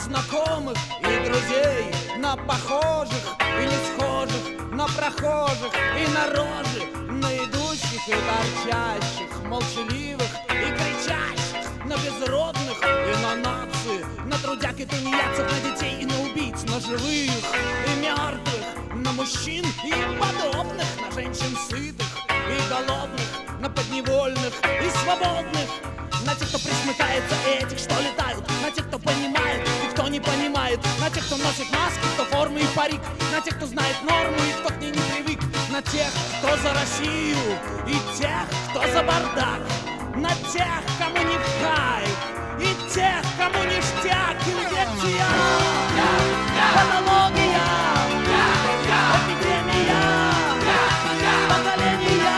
знакомых и друзей, на похожих и не схожих, на прохожих и на рожи, на идущих и торчащих, молчаливых и кричащих, на безродных и на нации, на трудяг и тунеядцев, на детей и на убийц, на живых и мертвых, на мужчин и им подобных, на женщин сытых и голодных, на подневольных и свободных, на тех, кто присмыкается, и этих, что летают, на тех, кто понимает и кто не понимает, на тех, кто носит маски, кто формы и парик, на тех, кто знает норму и кто к ней не привык, на тех, кто за Россию и тех, кто за бардак, на тех, кому не в кайф и тех, кому ништяк. Инфекция, патология, эпидемия, поколения.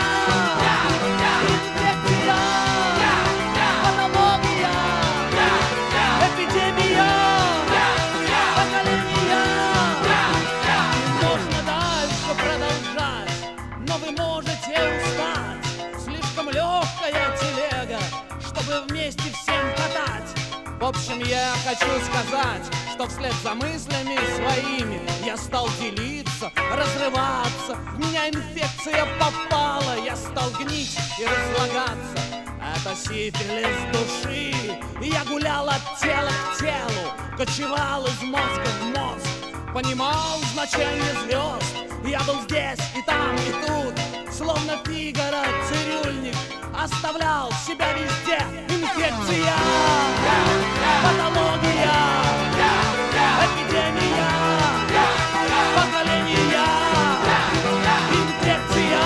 Вместе всем катать. В общем, я хочу сказать, что вслед за мыслями своими я стал делиться, разрываться. В меня инфекция попала, я стал гнить и разлагаться. Это сифилис души, и я гулял от тела к телу, кочевал из мозга в мозг, понимал значение звезд. Я был здесь и там и тут, словно Фигаро цирюльник, оставлял себя везде. Инфекция, патология, эпидемия, поколения. Инфекция,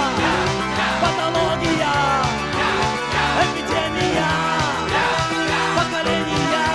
патология, эпидемия, поколения.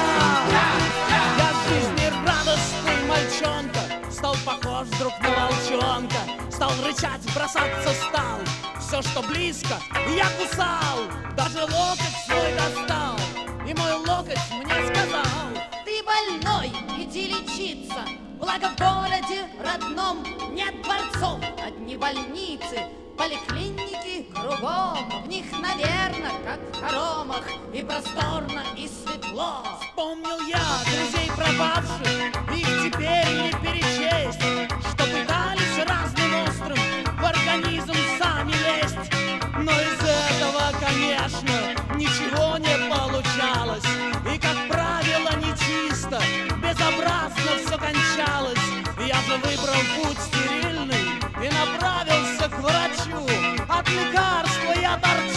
Я в жизни радостный мальчонка стал похож вдруг на волчонка, стал рычать, бросаться стал. Все, что близко, я кусал, даже локоть свой достал. И мой локоть мне сказал: ты больной, иди лечиться. Благо в городе родном нет дворцов, одни больницы, поликлиники кругом. В них, наверное, как в хоромах, и просторно, и светло. Вспомнил я друзей пропавших, их теперь не перечесть, что пытались разным острым в организм сами лезть. Но из этого, конечно, ничего не получалось. И, как правило, нечисто, безобразно все кончалось. Я же выбрал путь стерильный и направился к врачу. От лекарства я торчу.